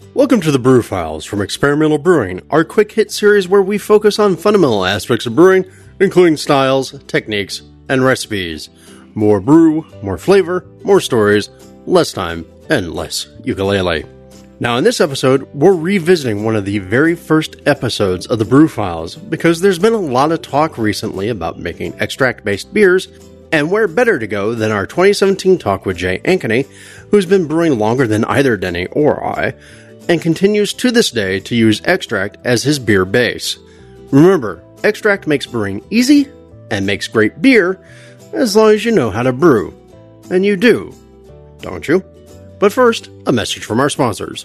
Welcome to the Brew Files from Experimental Brewing, our quick hit series where we focus on fundamental aspects of brewing, including styles, techniques, and recipes. More brew, more flavor, more stories, less time, and less ukulele. Now in this episode, we're revisiting one of the very first episodes of the Brew Files because there's been a lot of talk recently about making extract-based beers, and where better to go than our 2017 talk with Jay Ankeny, who's been brewing longer than either Denny or I, and continues to this day to use extract as his beer base. Remember, extract makes brewing easy and makes great beer as long as you know how to brew. And you do, don't you? But first, a message from our sponsors.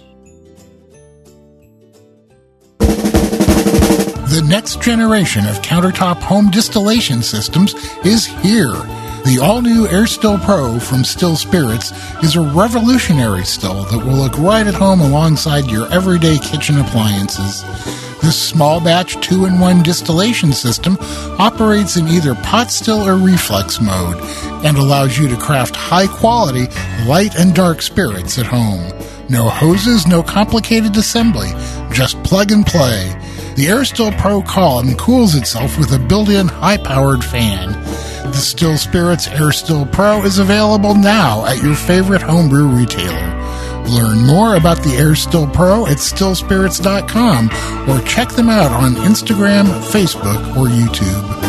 The next generation of countertop home distillation systems is here. The all-new Air Still Pro from Still Spirits is a revolutionary still that will look right at home alongside your everyday kitchen appliances. This small batch 2-in-1 distillation system operates in either pot still or reflex mode and allows you to craft high-quality, light and dark spirits at home. No hoses, no complicated assembly, just plug and play. The Air Still Pro column cools itself with a built-in high-powered fan. The Still Spirits Air Still Pro is available now at your favorite homebrew retailer. Learn more about the Air Still Pro at stillspirits.com or check them out on Instagram, Facebook, or YouTube.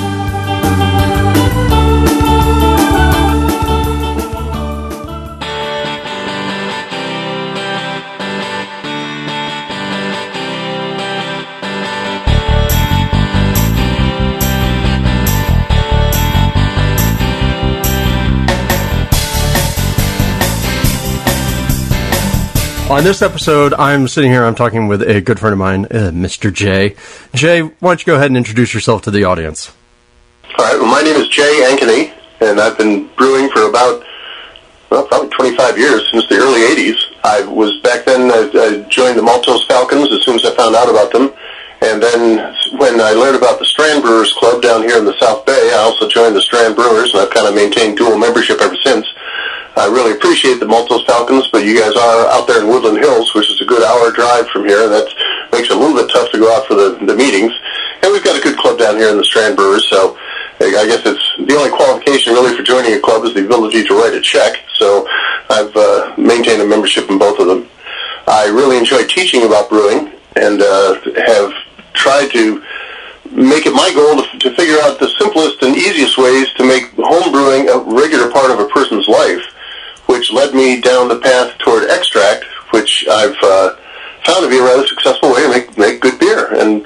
On this episode, I'm talking with a good friend of mine, Mr. Jay. Jay, why don't you go ahead and introduce yourself to the audience? All right, well, my name is Jay Ankeny, and I've been brewing for about, probably 25 years, since the early 80s. I joined the Maltose Falcons as soon as I found out about them, and then when I learned about the Strand Brewers Club down here in the South Bay, I also joined the Strand Brewers, and I've kind of maintained dual membership ever since. I really appreciate the Maltose Falcons, but you guys are out there in Woodland Hills, which is a good hour drive from here, and that makes it a little bit tough to go out for the meetings. And we've got a good club down here in the Strand Brewers, so I guess it's the only qualification really for joining a club is the ability to write a check. So I've maintained a membership in both of them. I really enjoy teaching about brewing and have tried to make it my goal to figure out the simplest and easiest ways to make home brewing a regular part of a person's life, which led me down the path toward extract, which I've found to be a rather successful way to make good beer. And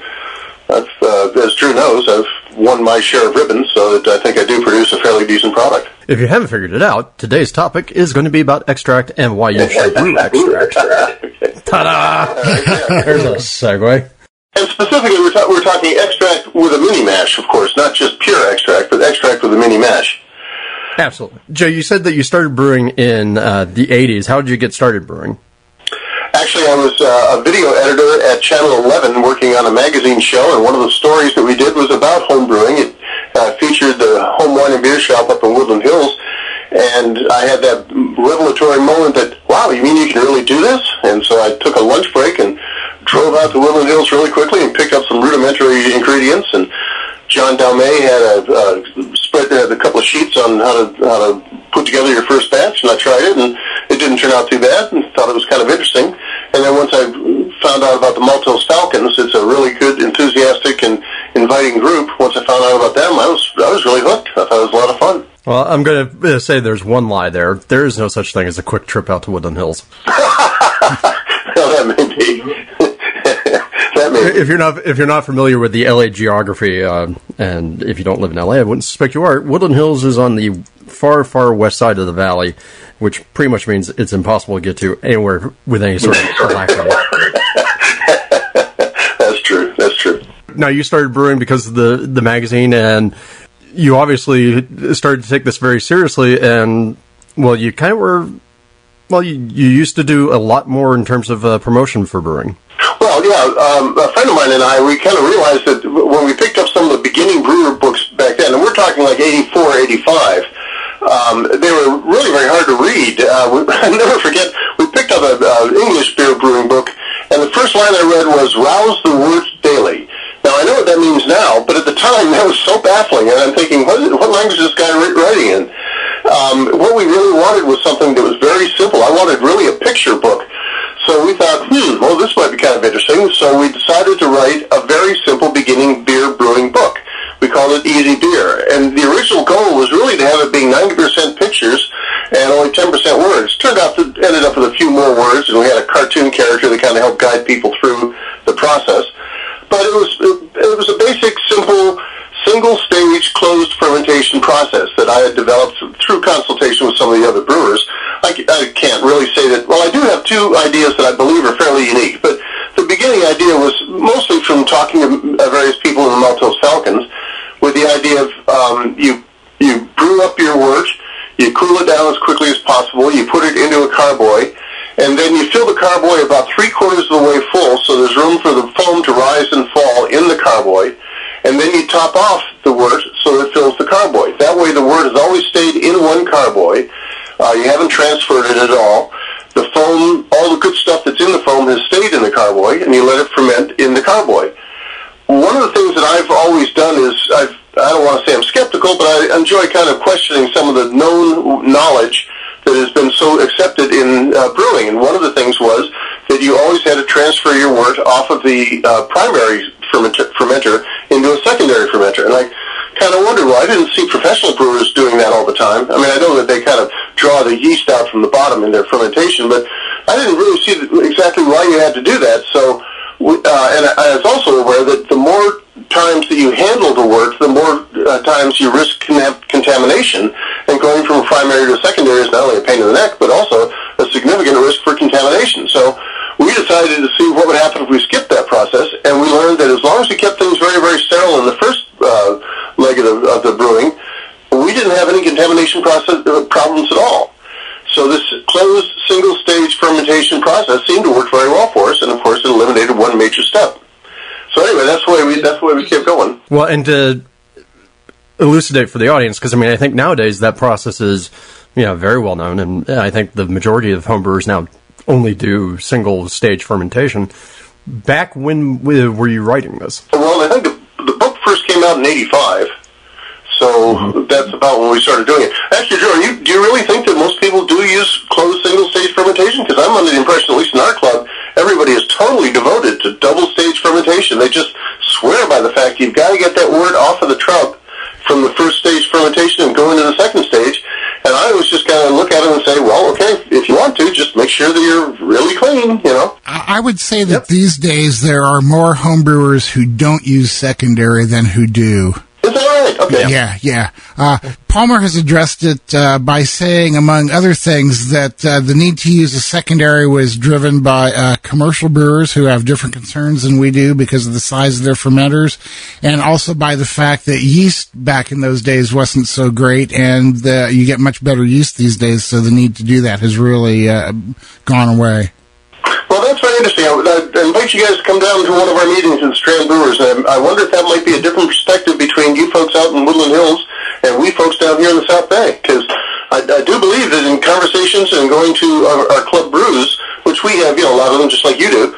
as Drew knows, I've won my share of ribbons, so that I think I do produce a fairly decent product. If you haven't figured it out, today's topic is going to be about extract and why you should brew extract. Ta-da! There's a segue. And specifically, we're talking extract with a mini mash, of course, not just pure extract, but extract with a mini mash. Absolutely. Joe, you said that you started brewing in the 80s. How did you get started brewing? Actually, I was a video editor at Channel 11 working on a magazine show, and one of the stories that we did was about home brewing. It featured the Home Wine and Beer Shop up in Woodland Hills, and I had that revelatory moment that, wow, you mean you can really do this? And so I took a lunch break and drove out to Woodland Hills really quickly and picked up some rudimentary ingredients, and John Dalmay had a couple of sheets on how to put together your first batch, and I tried it, and it didn't turn out too bad, and thought it was kind of interesting. And then once I found out about the Maltose Falcons, it's a really good, enthusiastic, and inviting group. Once I found out about them, I was really hooked. I thought it was a lot of fun. Well, I'm going to say there's one lie there. There is no such thing as a quick trip out to Woodland Hills. Well, that may be. If you're not familiar with the LA geography, and if you don't live in LA, I wouldn't suspect you are. Woodland Hills is on the far, far west side of the valley, which pretty much means it's impossible to get to anywhere with any sort of accent. That's true. Now, you started brewing because of the magazine, and you obviously started to take this very seriously, and, well, you kind of were, well, you used to do a lot more in terms of promotion for brewing. Well, yeah, a friend of mine and I, we kind of realized that when we picked up some of the beginning brewer books back then, and we're talking like 84, 85, they were really very hard to read. I'll never forget, we picked up an English beer brewing book, line I read was, rouse the wort daily. Now, I know what that means now, but at the time, that was so baffling, and I'm thinking, what language is this guy writing in? What we really wanted was something that was very simple. I wanted really a picture book. So we thought, well, this might be kind of interesting. So we decided to write a very simple beginning beer brewing book. We called it Easy Beer. And the original goal was really to have it being 90% pictures and only 10% words. Turned out that ended up with a few more words, and we had a cartoon character that kind of helped guide people through the process. But it was a basic, simple, single-stage closed fermentation process that I had developed through consultation with some of the other brewers. I can't really say that. Well, I do have two ideas that I believe are fairly unique, but the beginning idea was mostly from talking to various people in the Maltose Falcons with the idea of you brew up your wort, you cool it down as quickly as possible, you put it into a carboy, and then you fill the carboy about 3/4 of the way full, so there's room for the foam to rise and fall in the carboy, and then you top off the wort so it fills the carboy. That way the wort has always stayed in one carboy. You haven't transferred it at all. The foam, all the good stuff that's in the foam has stayed in the carboy, and you let it ferment in the carboy. One of the things that I've always done is, I don't want to say I'm skeptical, but I enjoy kind of questioning some of the known knowledge that has been so accepted in brewing. And one of the things was that you always had to transfer your wort off of the primary fermenter into a secondary fermenter. And I kind of wondered, well, I didn't see professional brewers doing that all the time. I mean, I know that they kind of draw the yeast out from the bottom in their fermentation, but I didn't really see exactly why you had to do that. So, and I was also aware that the more times that you handle the wort, the more times you risk contamination, and going from a primary to a secondary is not only a pain in the neck, but also a significant risk for contamination. So we decided to see what would happen if we skipped that process, and we learned that as long as we kept things very, very sterile in the first leg of the brewing, we didn't have any contamination problems at all. So this closed single-stage fermentation process seemed to work very well for us, and of course it eliminated one major step. So anyway, that's the way we kept going. Well, and to elucidate for the audience, because I mean, I think nowadays that process is, very well known, and I think the majority of homebrewers now only do single-stage fermentation. Back when were you writing this? Well, I think the book first came out in '85. So that's about when we started doing it. Actually, Joe, do you really think that most people do use closed single-stage fermentation? Because I'm under the impression, at least in our club, everybody is totally devoted to double-stage fermentation. They just swear by the fact you've got to get that wort off of the trub from the first stage fermentation and go into the second stage. And I always just kind of look at it and say, well, okay, if you want to, just make sure that you're really clean, I would say that these days there are more homebrewers who don't use secondary than who do. Is that right? Okay. Yeah. Palmer has addressed it by saying, among other things, that the need to use a secondary was driven by commercial brewers who have different concerns than we do because of the size of their fermenters, and also by the fact that yeast back in those days wasn't so great, and you get much better yeast these days, so the need to do that has really gone away. Well, that's very interesting. I invite you guys to come down to one of our meetings at Strand Brewers, and I wonder if that might be a different perspective between you folks out in Woodland Hills and we folks down here in the South Bay, because I do believe that in conversations and going to our club brews, which we have, a lot of them just like you do,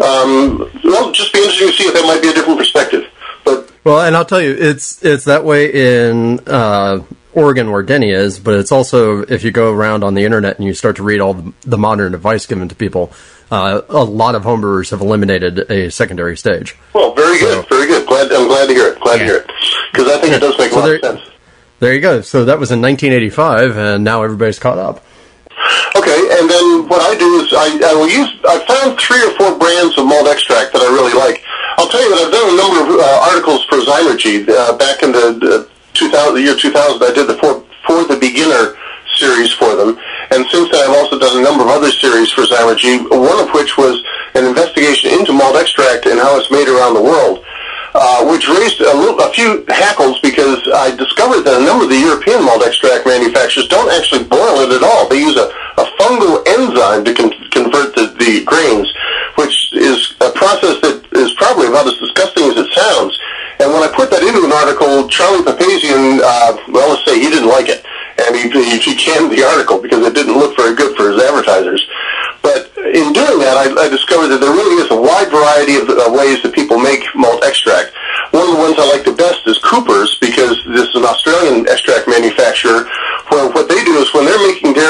it'll just be interesting to see if that might be a different perspective. Well, and I'll tell you, it's that way in Oregon where Denny is, but it's also, if you go around on the internet and you start to read all the modern advice given to people, a lot of homebrewers have eliminated a secondary stage. Well, very good. I'm glad to hear it. Because I think it does make a lot of sense. There you go. So that was in 1985, and now everybody's caught up. Okay, and then what I do is I found 3 or 4 brands of malt extract that I really like. I'll tell you that I've done a number of articles for Zymergy back in the year 2000. I did the For the Beginner series for them, and since then I've also done a number of other series for Zymergy, one of which was an investigation into malt extract and how it's made around the world, which raised a few hackles because I discovered that a number of the European malt extract manufacturers don't actually boil it at all. They use a fungal enzyme to convert the grains, which is a process that is probably about as disgusting as it sounds. And when I put that into an article, Charlie Papazian, let's say he didn't like it. And he canned the article because it didn't look very good for his advertisers. But in doing that, I discovered that there really is a wide variety of ways that people make malt extract. One of the ones I like the best is Cooper's, because this is an Australian extract manufacturer, where what they do is when they're making their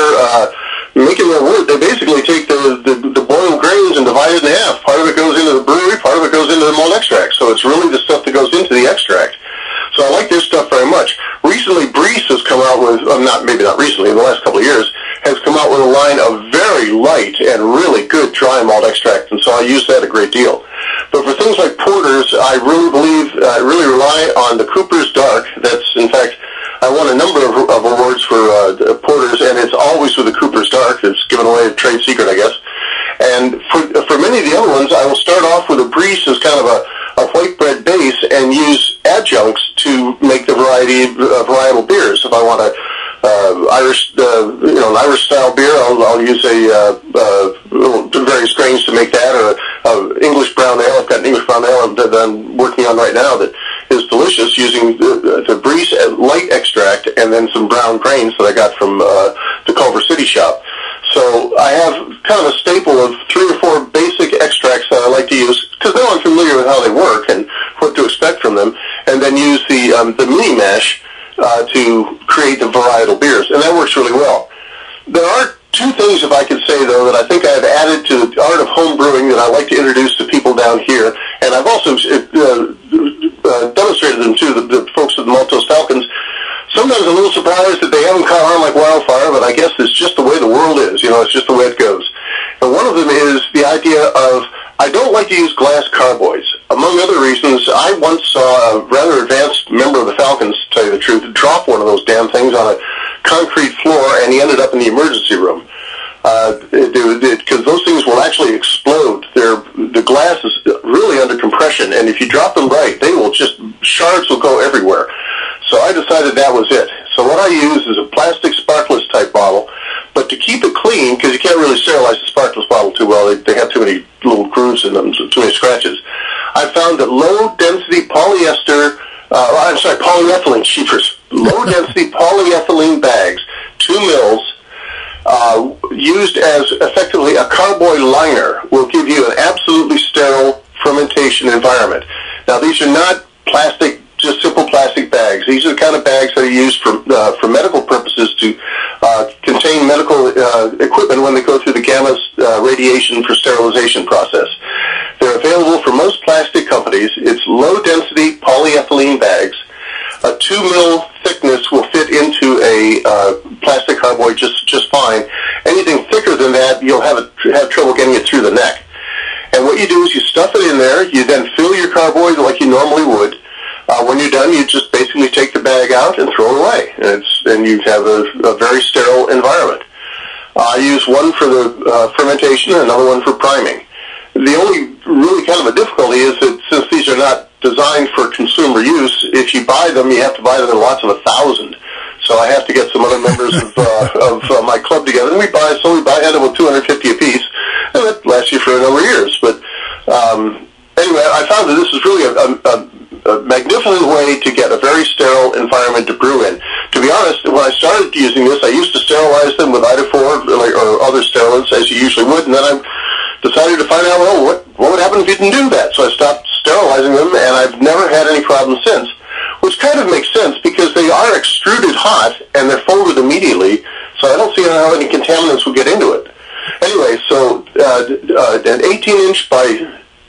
wort, they basically take the boiled grains and divide it in half. Part of it goes into the brewery, part of it goes into the malt extract. So it's really the stuff that goes into the extract. So I like their stuff very much. Recently, Breeze has come out with, maybe not recently, in the last couple of years, has come out with a line of very light and really good dry malt extract, and so I use that a great deal. But for things like porters, I really rely on the Cooper's Dark. That's, in fact, I won a number of awards for porters, and it's always with the Cooper's Dark. It's given away a trade secret, I guess. And for many of the other ones, I will start off with a Breeze as kind of a white bread base and use adjuncts to make the varietal beers. If I want an Irish style beer, I'll use various grains to make that, or English brown ale. I've got an English brown ale that I'm working on right now that is delicious, using the Breeze light extract and then some brown grains that I got from the Culver City shop. So I have kind of a staple of 3 or 4 basic extracts that I like to use, because now I'm familiar with how they work and what to expect from them, and then use the mini mash to create the varietal beers, and that works really well. There are 2 things, if I could say, though, that I think I've added to the art of home brewing that I like to introduce to people down here, and I've also demonstrated them to the folks at the Maltose Falcons. Sometimes I'm a little surprised that they haven't caught on like wildfire, but I guess it's just the way the world is. It's just the way it goes. And one of them is the idea of, I don't like to use glass carboys. Among other reasons, I once saw a rather advanced member of the Falcons, to tell you the truth, drop one of those damn things on a concrete floor, and he ended up in the emergency room. Because those things will actually explode. The glass is really under compression, and if you drop them right, shards will go everywhere. So I decided that was it. So what I use is a plastic sparkless type bottle, but to keep it clean, because you can't really sterilize the sparkless bottle too well, they have too many little grooves in them, too many scratches. I found that low-density polyethylene, cheapers, low-density polyethylene bags, 2 mils, used as effectively a carboy liner, will give you an absolutely sterile fermentation environment. Now, these are not plastic, just simple plastic bags. These are the kind of bags that are used for medical purposes to contain medical equipment when they go through the gamma radiation for sterilization process. They're available for most plastic companies. It's low-density polyethylene bags. A 2 mil thickness will fit into a plastic carboy just fine. Anything thicker than that, you'll have trouble getting it through the neck. And what you do is you stuff it in there. You then fill your carboy like you normally would. When you're done, you just basically take the bag out and throw it away, and you have a very sterile environment. I use one for the fermentation and another one for priming. The only really kind of a difficulty is that since these are not designed for consumer use, if you buy them, you have to buy them in lots of 1,000. So I have to get some other members of my club together, and we buy end up with 250 apiece, and that lasts you for a number of years. But anyway, I found that this is really a magnificent way to get a very sterile environment to brew in. To be honest, when I started using this, I used to sterilize them with Itafor or other sterilants, as you usually would, and then I decided to find out, what would happen if you didn't do that? So I stopped sterilizing them, and I've never had any problems since, which kind of makes sense because they are extruded hot, and they're folded immediately, so I don't see how any contaminants will get into it. Anyway, so an 18-inch by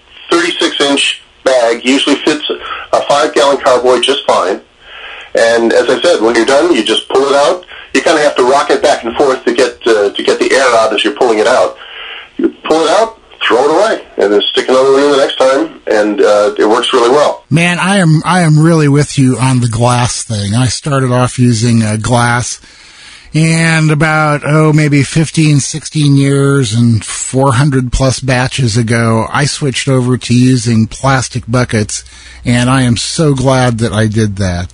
36-inch bag usually fits a 5-gallon carboy just fine. And as I said, when you're done, you just pull it out. You kind of have to rock it back and forth to get the air out as you're pulling it out. You pull it out, throw it away, and then stick another one in the next time, and it works really well. Man, I am really with you on the glass thing. I started off using glass, and about, maybe 15, 16 years and 400 plus batches ago, I switched over to using plastic buckets, and I am so glad that I did that.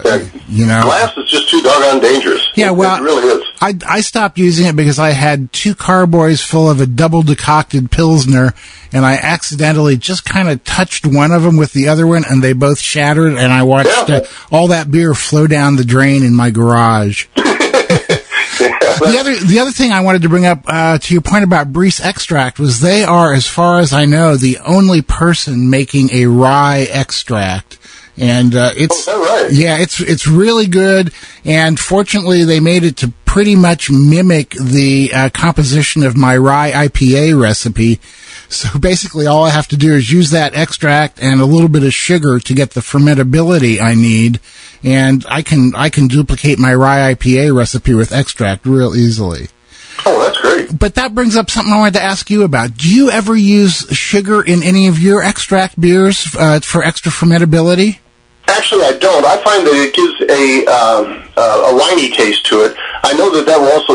Glass is just too doggone dangerous. Yeah, well, it really is. I stopped using it because I had 2 carboys full of a double decocted Pilsner, and I accidentally just kind of touched one of them with the other one, and they both shattered, and I watched all that beer flow down the drain in my garage. The other thing I wanted to bring up to your point about Briess Extract was they are, as far as I know, the only person making a rye extract. And it's it's really good. And fortunately, they made it to pretty much mimic the composition of my rye IPA recipe. So basically, all I have to do is use that extract and a little bit of sugar to get the fermentability I need, and I can duplicate my rye IPA recipe with extract real easily. Oh, that's great. But that brings up something I wanted to ask you about. Do you ever use sugar in any of your extract beers for extra fermentability? Actually, I don't. I find that it gives a winey taste to it. I know that will also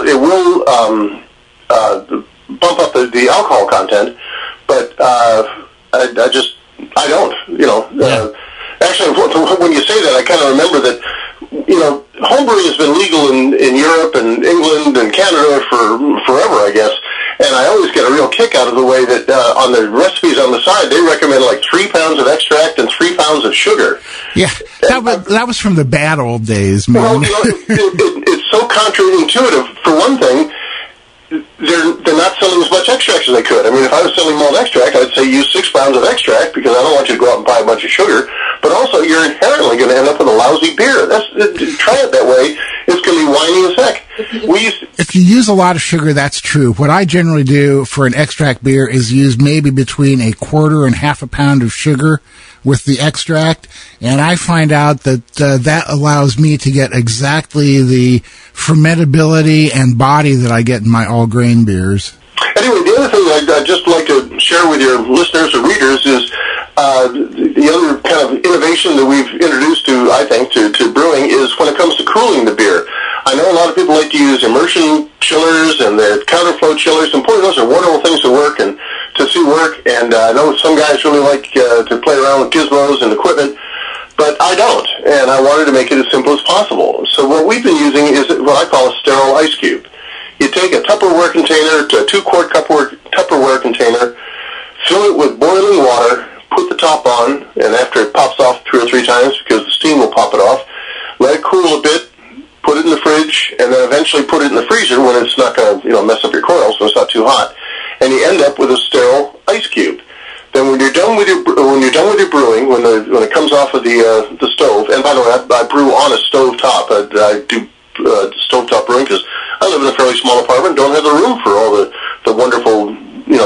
bump up the alcohol content, but I don't. Actually, when you say that, I kind of remember that. Homebrewing has been legal in Europe and England and Canada for forever, I guess. And I always get a real kick out of the way that on the recipes on the side, they recommend like 3 pounds of extract and 3 pounds of sugar. Yeah, that was from the bad old days, man. Well, it's so counterintuitive. For one thing, they're not selling as much extract as they could. I mean, if I was selling malt extract, I'd say use 6 pounds of extract because I don't want you to go out and buy a bunch of sugar. But also, you're inherently going to end up with a lousy beer. Try it that way. It's going to be whiny as heck. If you use a lot of sugar, that's true. What I generally do for an extract beer is use maybe between 1/4 and 1/2 pound of sugar with the extract, and I find out that that allows me to get exactly the fermentability and body that I get in my all-grain beers. Anyway, the other thing I'd just like to share with your listeners or readers is the other kind of innovation that we've introduced to brewing is when it comes to cooling the beer. I know a lot of people like to use immersion chillers and the counterflow chillers, and boy, those are wonderful things to work and to see work. And I know some guys really like to play around with gizmos and equipment, but I don't, and I wanted to make it as simple as possible. So what we've been using is what I call a sterile ice cube. You take a Tupperware container, a 2-quart Tupperware container, fill it with boiling water, put the top on, and after it pops off 2 or 3 times because the steam will pop it off, let it cool a bit, put it in the fridge, and then eventually put it in the freezer when it's not going to mess up your coils, so it's not too hot, and you end up with a sterile ice cube. Then when you're done with your brewing, when it comes off of the stove, and by the way, I brew on a stove top. I do stovetop brewing because I live in a fairly small apartment, don't have the room for all the wonderful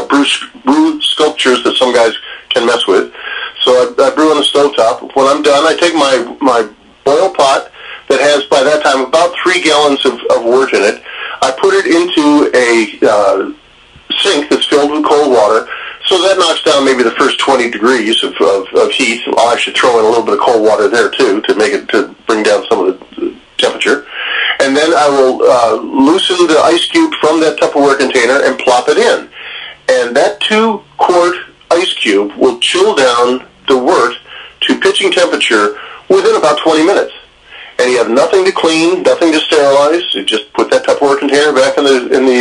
brew sculptures that some guys can mess with. So I brew on the stovetop. When I'm done, I take my boil pot that has, by that time, about 3 gallons of wort in it. I put it into a sink that's filled with cold water. So that knocks down maybe the first 20 degrees of heat. I should throw in a little bit of cold water there, too, to bring down some of the temperature. And then I will loosen the ice cube from that Tupperware container and plop it in. And that 2-quart ice cube will chill down the wort to pitching temperature within about 20 minutes. And you have nothing to clean, nothing to sterilize. You just put that Tupperware container back in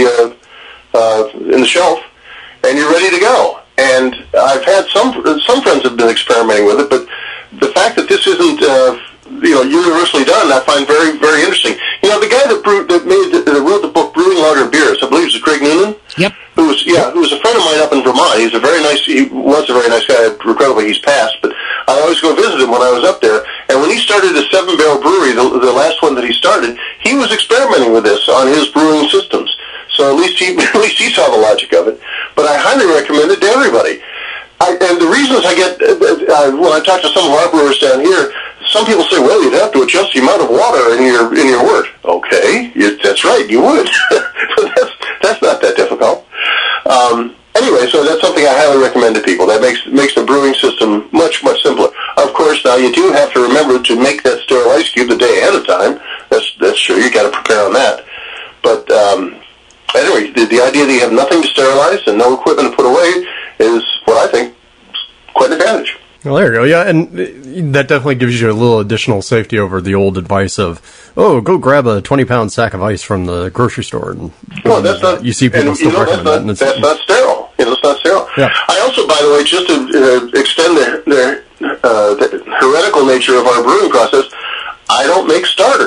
the shelf, and you're ready to go. And I've had some friends have been experimenting with it, but the fact that this isn't universally done, I find very, very interesting. The guy that wrote the book Brewing Lager Beers, I believe it was Greg Noonan. Yep. Who was a friend of mine up in Vermont. He was a very nice guy. Regrettably, he's passed, but I always go visit him when I was up there. And when he started the 7-barrel brewery, the last one that he started, he was experimenting with this on his brewing systems. So at least he saw the logic of it. But I highly recommend it to everybody. And the reasons I get when I talk to some of our brewers down here, some people say, "Well, you'd have to adjust the amount of water in your wort." Okay, that's right, you would. That's not that difficult. Anyway, so that's something I highly recommend to people. That makes the brewing system much, much simpler. Of course, now you do have to remember to make that sterile ice cube the day ahead of time. That's true. You got to prepare on that. But anyway, the idea that you have nothing to sterilize and no equipment to put away is what I think is quite an advantage. Well, there you go. Yeah, and that definitely gives you a little additional safety over the old advice of, go grab a 20-pound sack of ice from the grocery store. And that's not. You see people still recommend that. That's not sterile. It's not sterile. Yeah. I also, by the way, just to extend the heretical nature of our brewing process, I don't make starters.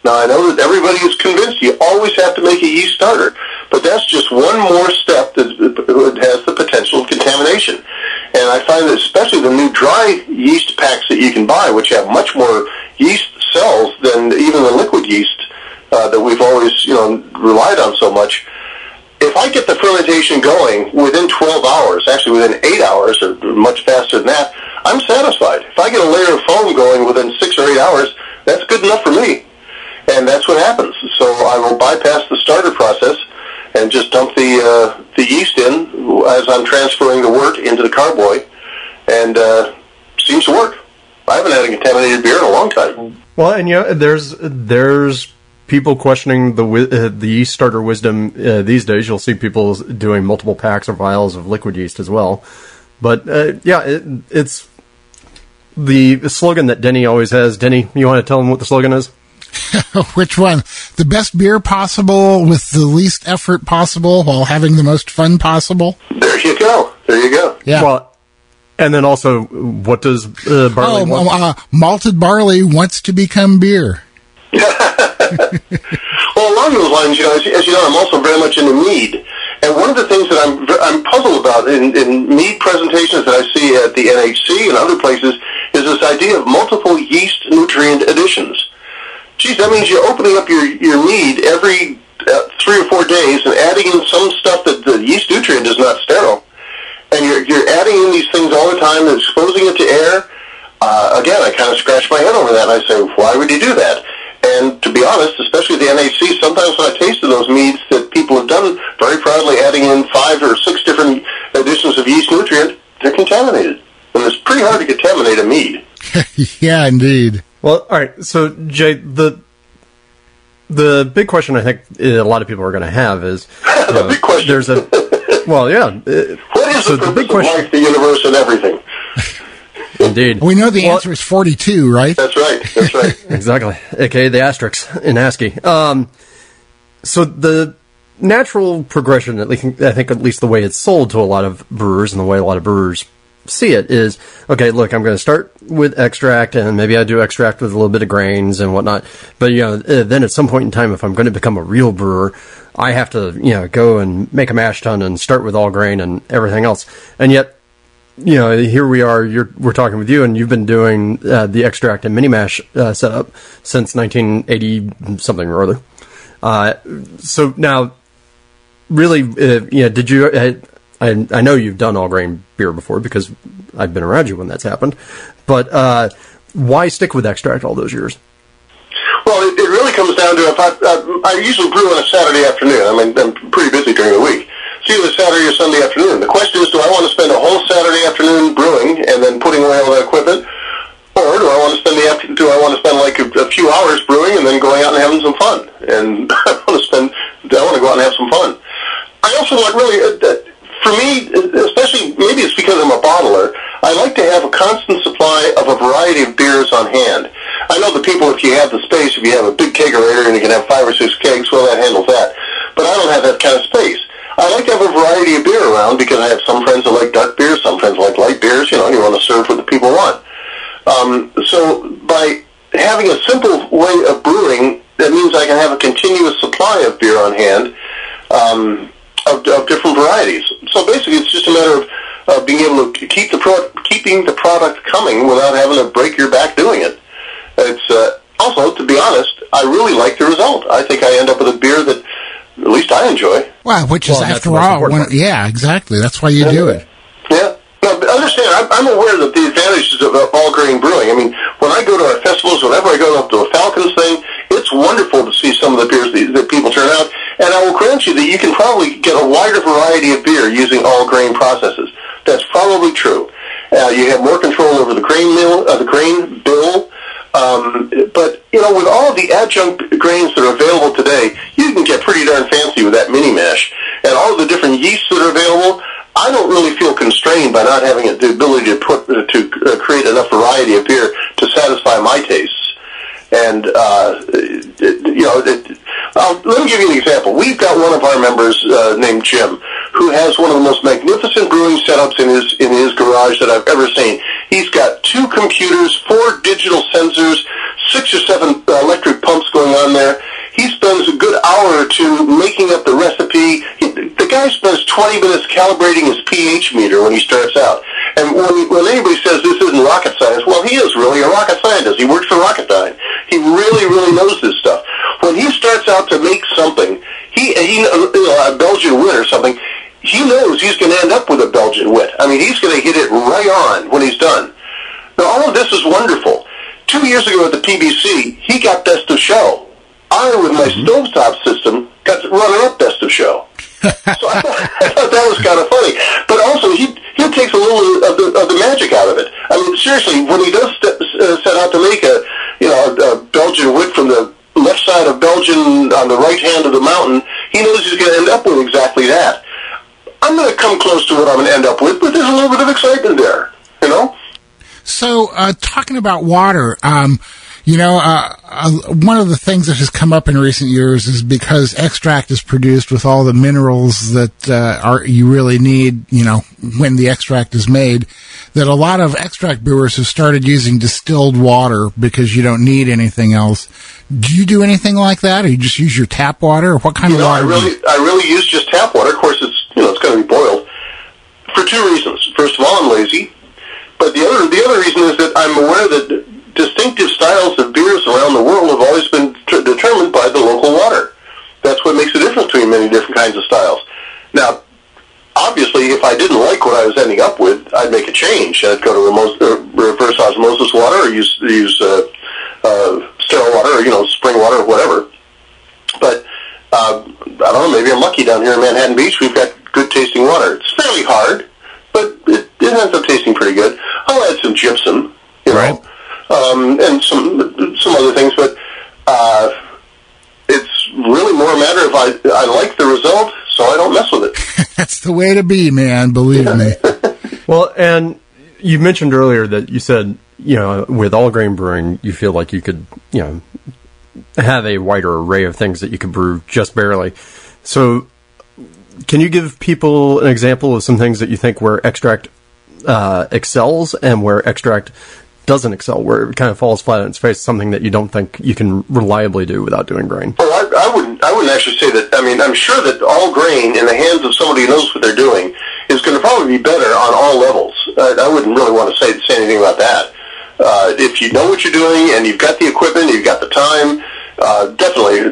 Now, I know that everybody is convinced you always have to make a yeast starter, but that's just one more step that has the potential of contamination. And I find that especially the new dry yeast packs that you can buy, which have much more yeast cells than even the liquid yeast that we've always, relied on so much. If I get the fermentation going within 12 hours, actually within 8 hours, or much faster than that, I'm satisfied. If I get a layer of foam going within 6 or 8 hours, that's good enough for me. And that's what happens. So I will bypass the starter process and just dump the yeast in as I'm transferring the wort into the carboy, and seems to work. I haven't had a contaminated beer in a long time. Well, and there's people questioning the yeast starter wisdom these days. You'll see people doing multiple packs or vials of liquid yeast as well. But it's the slogan that Denny always has. Denny, you want to tell them what the slogan is? Which one? The best beer possible with the least effort possible while having the most fun possible? There you go. Yeah. Well, and then also, what does barley want? Malted barley wants to become beer. Well, along those lines, as you know, I'm also very much into mead. And one of the things that I'm puzzled about in mead presentations that I see at the NHC and other places is this idea of multiple yeast nutrient additions. Geez, that means you're opening up your mead every 3 or 4 days and adding in some stuff that the yeast nutrient is not sterile. And you're adding in these things all the time and exposing it to air. Again, I kind of scratch my head over that, and I say, why would you do that? And to be honest, especially the NHC, sometimes when I tasted those meads that people have done very proudly adding in 5 or 6 different additions of yeast nutrient, they're contaminated. And it's pretty hard to contaminate a mead. Yeah, indeed. Well, all right. So, Jay, the big question I think a lot of people are going to have is the big question. There's a well, yeah. What is the purpose of life, the universe, and everything? Indeed. We know the answer is 42, right? That's right. Exactly. AKA the asterisks in ASCII. So the natural progression, I think at least the way it's sold to a lot of brewers and the way a lot of brewers see it is, okay, look, I'm going to start with extract, and maybe I do extract with a little bit of grains and whatnot. But, then at some point in time, if I'm going to become a real brewer, I have to, go and make a mash tun and start with all grain and everything else. And yet, here we are, we're talking with you, and you've been doing the extract and mini mash setup since 1980 something or other. So now, really, did you? I know you've done all grain beer before because I've been around you when that's happened. But why stick with extract all those years? Well, it really comes down to I usually brew on a Saturday afternoon. I mean, I'm pretty busy during the week. It's either Saturday or Sunday afternoon. The question is, do I want to spend a whole Saturday afternoon brewing and then putting away all that equipment, or do I want to spend like a few hours brewing and then going out and having some fun? And I want to go out and have some fun. I also want for me, especially maybe it's because I'm a bottler, I like to have a constant supply of a variety of beers on hand. I know the people, if you have the space, if you have a big kegerator and you can have 5 or 6 kegs, well, that handles that. But I don't have that kind of space. I like to have a variety of beer around because I have some friends that like dark beers, some friends like light beers. You want to serve what the people want. So by having a simple way of brewing, that means I can have a continuous supply of beer on hand of different varieties. So basically, it's just a matter of being able to keeping the product coming without having to break your back doing it. It's also, to be honest, I really like the result. I think I end up with a beer that at least I enjoy. Well, which is, after all, yeah, exactly. That's why you do it. Yeah. No, but understand, I'm aware of the advantages of all grain brewing. I mean, when I go to our festivals, whenever I go up to a Falcons thing, it's wonderful to see some of the beers that people turn out. And I will grant you that you can probably get a wider variety of beer using all grain processes. That's probably true. You have more control over the grain bill. But, with all of the adjunct grains that are available today, you can get pretty darn fancy with that mini mash. And all of the different yeasts that are available, I don't really feel constrained by not having the ability to create enough variety of beer to satisfy my tastes. And, let me give you an example. We've got one of our members named Jim, who has one of the most magnificent brewing setups in his garage that I've ever seen. He's got 2 computers, 4 digital sensors, 6 or 7 electric pumps going on there. He spends a good hour or two making up the recipe. The guy spends 20 minutes calibrating his pH meter when he starts out. And when anybody says this isn't rocket science, well, he is really a rocket scientist. He works for Rocketdyne. He really, really knows this stuff. When he starts out to make something, a Belgian wit or something, he knows he's going to end up with a Belgian wit. I mean, he's going to hit it right on when he's done. Now, all of this is wonderful. 2 years ago at the PBC, he got Best of Show. I, with my stovetop system, got runner-up Best of Show. So I thought that was kind of funny. But also, he takes a little of the magic out of it. I mean, seriously, when he does set out to make a Belgian wit from the left side of Belgium on the right hand of the mountain, he knows he's going to end up with exactly that. I'm going to come close to what I'm going to end up with, but there's a little bit of excitement there, you know? So, talking about water, one of the things that has come up in recent years is because extract is produced with all the minerals that you really need, when the extract is made, that a lot of extract brewers have started using distilled water because you don't need anything else. Do you do anything like that, or you just use your tap water, or what kind of water? I really use just tap water. Of course, it's going to be boiled for two reasons. First of all, I'm lazy, but the other reason is that I'm aware that distinctive styles of beers around the world have always been determined by the local water. That's what makes the difference between many different kinds of styles. Now, obviously, if I didn't like what I was ending up with, I'd make a change. I'd go to reverse osmosis water, or use sterile water, or spring water, or whatever. But I don't know. Maybe I'm lucky down here in Manhattan Beach. We've got good tasting water. It's fairly hard, but it ends up tasting pretty good. I'll add some gypsum, right. And some other things, but it's really more a matter of I like the result, so I don't mess with it. That's the way to be, man, believe me. Well, and you mentioned earlier that you said, with all grain brewing, you feel like you could, have a wider array of things that you could brew just barely. So can you give people an example of some things that you think where extract excels and where extract doesn't excel, where it kind of falls flat on its face, something that you don't think you can reliably do without doing grain? Well, I wouldn't actually say that. I mean, I'm sure that all grain in the hands of somebody who knows what they're doing is going to probably be better on all levels. I wouldn't really want to say anything about that. If you know what you're doing and you've got the equipment, you've got the time, definitely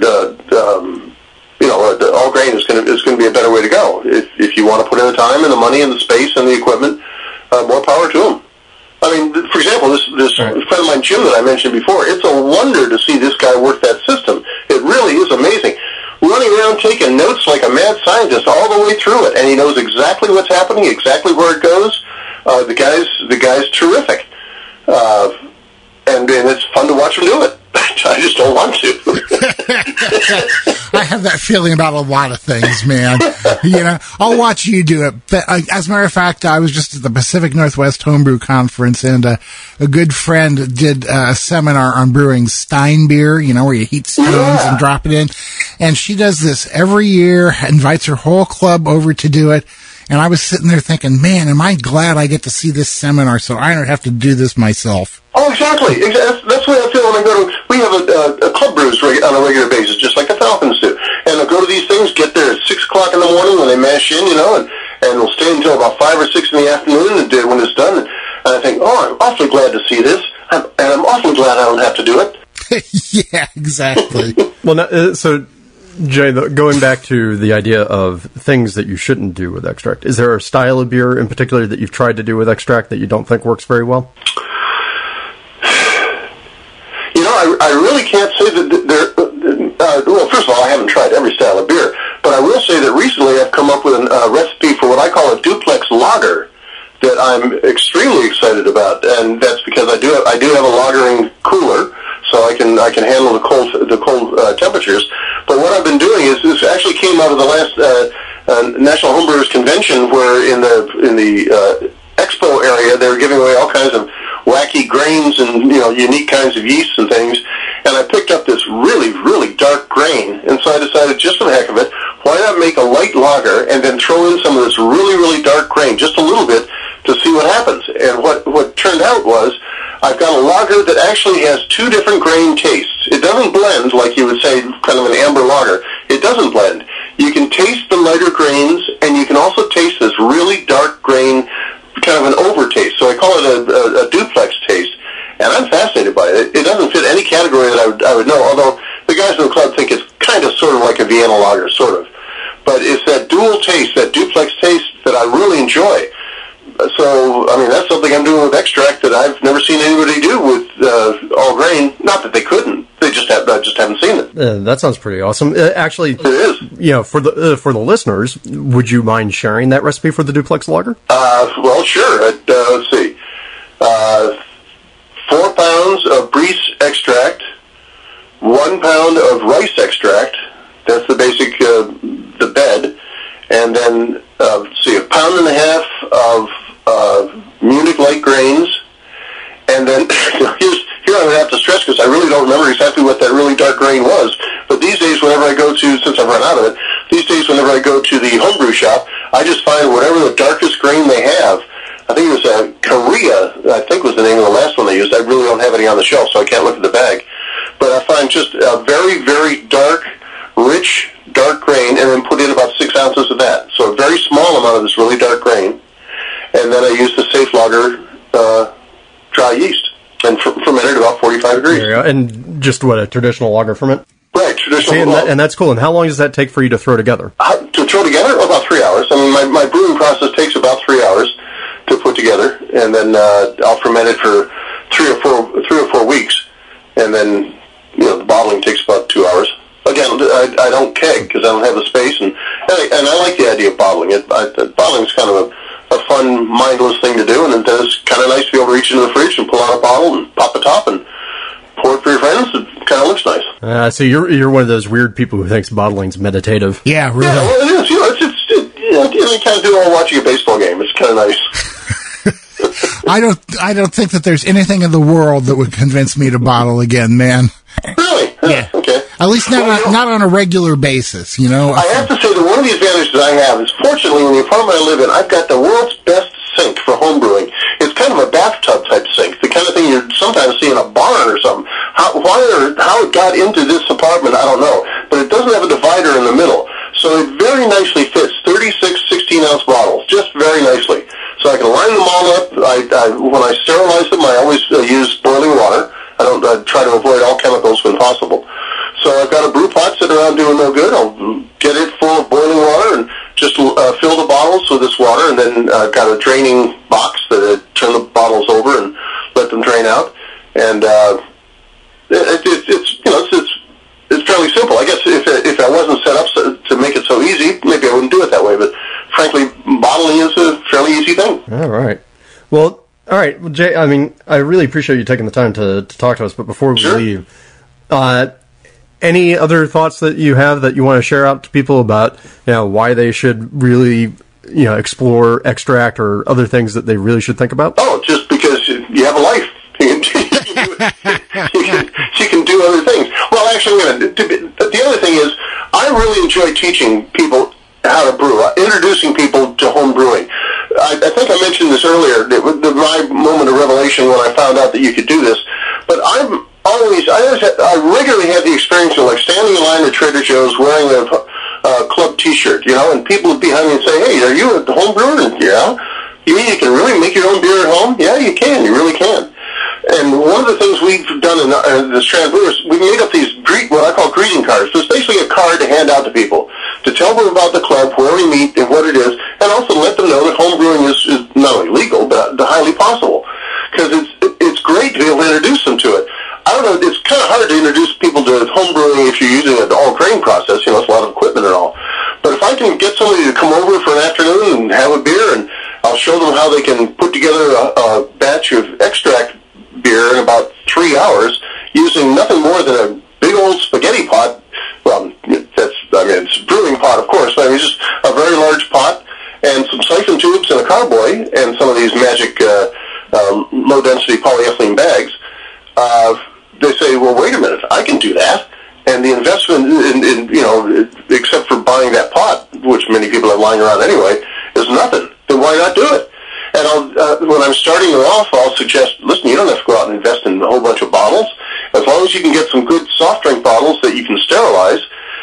all grain is going to be a better way to go. If you want to put in the time and the money and the space and the equipment, more power to them. I mean, for example, this friend of mine, Jim, that I mentioned before, it's a wonder to see this guy work that system. It really is amazing. Running around taking notes like a mad scientist all the way through it, and he knows exactly what's happening, exactly where it goes. The guy's terrific. And it's fun to watch him do it. I just don't want to. I have that feeling about a lot of things, man. I'll watch you do it. But, as a matter of fact, I was just at the Pacific Northwest Homebrew Conference, and a good friend did a seminar on brewing Stein beer, where you heat stones and drop it in. And she does this every year, invites her whole club over to do it. And I was sitting there thinking, man, am I glad I get to see this seminar so I don't have to do this myself. Oh, exactly. That's what I feel when I go to. We have a club brews on a regular basis, just like the Falcons do. And I'll go to these things, get there at 6 o'clock in the morning when they mash in, and we'll stay until about 5 or 6 in the afternoon when it's done. And I think, I'm awfully glad to see this, and I'm awfully glad I don't have to do it. Yeah, exactly. Well, so Jay, going back to the idea of things that you shouldn't do with extract, is there a style of beer in particular that you've tried to do with extract that you don't think works very well? I really can't say that well, first of all, I haven't tried every style of beer, but I will say that recently I've come up with a recipe for what I call a duplex lager that I'm extremely excited about, and that's because I do have a lagering cooler, so I can handle the cold temperatures. But what I've been doing is this actually came out of the last National Homebrewers Convention, where in the expo area they were giving away all kinds of wacky grains and unique kinds of yeasts and things. And I picked up this really, really dark grain, and so I decided, just for the heck of it, why not make a light lager and then throw in some of this really, really dark grain, just a little bit, to see what happens. And what turned out was I've got a lager that actually has two different grain tastes. It doesn't blend like you would say, kind of an amber lager. It doesn't blend. You can taste the lighter grains, and you can also taste this really dark grain, kind of an overtaste. So I call it a duplex taste, and I'm fascinated by it. It doesn't fit any category that I would know, although the guys in the club think it's kind of sort of like a Vienna lager, sort of. But it's that dual taste, that duplex taste that I really enjoy. So, I mean, that's something I'm doing with extract that I've never seen anybody do with all grain. Not that they couldn't; I just haven't seen it. That sounds pretty awesome. Actually, it is. For the listeners, would you mind sharing that recipe for the duplex lager? Well, sure. Let's see. 4 pounds of Briess extract, 1 pound of rice extract. That's the basic, the bed, and then see, 1.5 pounds of Munich light grains, and then here I'm going to have to stress because I really don't remember exactly what that really dark grain was. But these days, whenever I go to, since I've run out of it, these days whenever I go to the homebrew shop, I just find whatever the darkest grain they have. I think it was Korea, I think was the name of the last one they used. I really don't have any on the shelf, so I can't look at the bag. But I find just a very, very dark, rich, dark grain, and then put in about 6 ounces of that. So a very small amount of this really dark grain. And then I use the Safe Lager dry yeast and fermented about 45 degrees. There you go. And just what, a traditional lager ferment? Right, traditional. And that's cool. And how long does that take for you to throw together? To throw together? About 3 hours. I mean, my brewing process takes about 3 hours to put together, and then I'll ferment it for 3 or 4 weeks, and then the bottling takes about 2 hours. Again, I don't keg because I don't have the space, and I like the idea of bottling. Bottling is kind of a fun, mindless thing to do, and it's kind of nice to be able to reach into the fridge and pull out a bottle and pop the top and pour it for your friends. It kind of looks nice. So you're one of those weird people who thinks bottling's meditative. Yeah, really. Yeah, well, it is. You kind of do it while watching a baseball game. It's kind of nice. I don't think that there's anything in the world that would convince me to bottle again, man. Really? Yeah. Okay. At least not on a regular basis, I have to say that one of the advantages I have is, fortunately, in the apartment I live in, I've got the world's best sink for home brewing. It's kind of a bathtub type sink, the kind of thing you sometimes see in a barn or something. How it got into this apartment, I don't know, but it doesn't have a divider in the middle, so it very nicely fits 36 16-ounce bottles, just very nicely. So I can line them all up. When I sterilize them, I always use boiling water. I try to avoid all chemicals when possible. So I've got a brew pot sitting around doing no good. I'll get it full of boiling water and just fill the bottles with this water, and then I've got a draining box that I turn the bottles over and let them drain out. And it's fairly simple. I guess if I wasn't set up to make it so easy, maybe I wouldn't do it that way. But frankly, bottling is a fairly easy thing. All right. Well, Jay, I mean, I really appreciate you taking the time to talk to us, but before we leave, any other thoughts that you have that you want to share out to people about, why they should really, explore extract or other things that they really should think about? Oh, just because you have a life. You can do other things. Well, actually, the other thing is, I really enjoy teaching people how to brew, introducing people to home brewing. I think I mentioned this earlier, my moment of revelation when I found out that you could do this, but I regularly had the experience of standing in line at Trader Joe's wearing a club t-shirt, and people would behind me and say, "Hey, are you a home brewer?" And, "Yeah." "You mean you can really make your own beer at home?" "Yeah, you can. You really can." And one of the things we've done in the Strand Brewers, we made up these what I call greeting cards. So it's basically a card to hand out to people, to tell them about the club, where we meet, and what it is, and also let them know that home brewing is not only legal, but highly possible. Because it's great to be able to introduce them to it. I don't know, it's kind of hard to introduce people to home brewing if you're using an all-grain process. It's a lot of equipment and all. But if I can get somebody to come over for an afternoon and have a beer, and I'll show them how they can put together a batch of extract beer in about 3 hours using nothing more than a big old spaghetti pot. Well, it's a brewing pot, of course, but it's just a very large pot and some siphon tubes and a carboy and some of these magic low-density polyethylene bags. They say, "Well, wait a minute, I can do that." And the investment in except for buying that pot, which many people have lying around anyway, is nothing. Then why not do it? And when I'm starting you off, I'll suggest, listen, you don't have to go out and invest in a whole bunch of bottles. As long as you can get some good soft drink bottles that you can sterilize.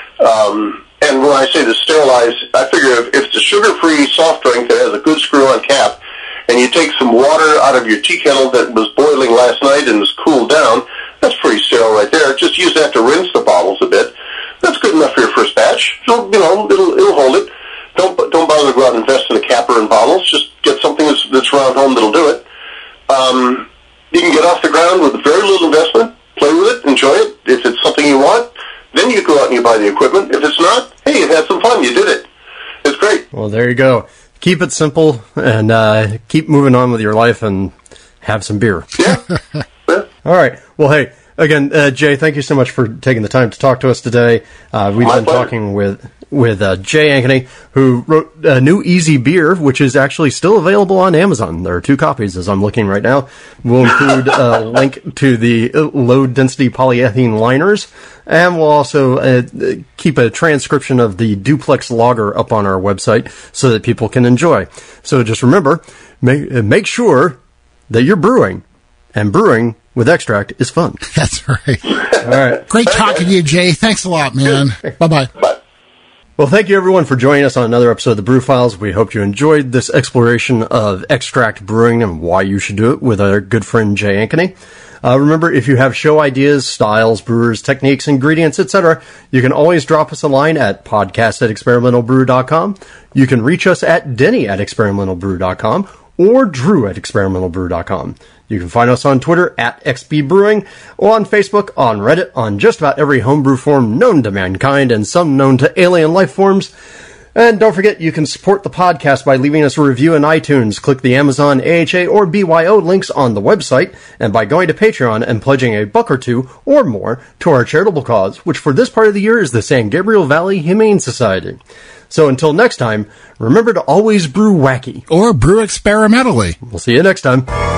And when I say to sterilize, I figure if it's a sugar-free soft drink that has a good screw-on cap, and you take some water out of your tea kettle that was boiling last night and is cooled down, that's pretty sterile right there. Just use that to rinse the bottles a bit. That's good enough for your first batch. So, it'll hold it. Don't bother to go out and invest in a capper and bottles. Just get something that's around home that'll do it. You can get off the ground with very little investment. Play with it, enjoy it. If it's something you want, then you go out and you buy the equipment. If it's not, hey, you've had some fun. You did it. It's great. Well, there you go. Keep it simple and keep moving on with your life and have some beer. Yeah. All right. Well, hey, again, Jay, thank you so much for taking the time to talk to us today. We've been talking with Jay Ankeny, who wrote a new Easy Beer, which is actually still available on Amazon. There are 2 copies as I'm looking right now. We'll include a link to the low-density polyethylene liners, and we'll also keep a transcription of the duplex lager up on our website so that people can enjoy. So just remember, make sure that you're brewing, and brewing with extract is fun. That's right. All right. Great talking to you, Jay. Thanks a lot, man. Bye-bye. Bye. Well, thank you, everyone, for joining us on another episode of the Brew Files. We hope you enjoyed this exploration of extract brewing and why you should do it with our good friend Jay Ankeny. Remember, if you have show ideas, styles, brewers, techniques, ingredients, etc., you can always drop us a line at podcast@experimentalbrew.com. You can reach us at denny@experimentalbrew.com or drew@experimentalbrew.com. You can find us on Twitter at XBBrewing, or on Facebook, on Reddit, on just about every homebrew forum known to mankind and some known to alien life forms. And don't forget, you can support the podcast by leaving us a review in iTunes. Click the Amazon, AHA, or BYO links on the website, and by going to Patreon and pledging $1 or $2 or more to our charitable cause, which for this part of the year is the San Gabriel Valley Humane Society. So until next time, remember to always brew wacky. Or brew experimentally. We'll see you next time.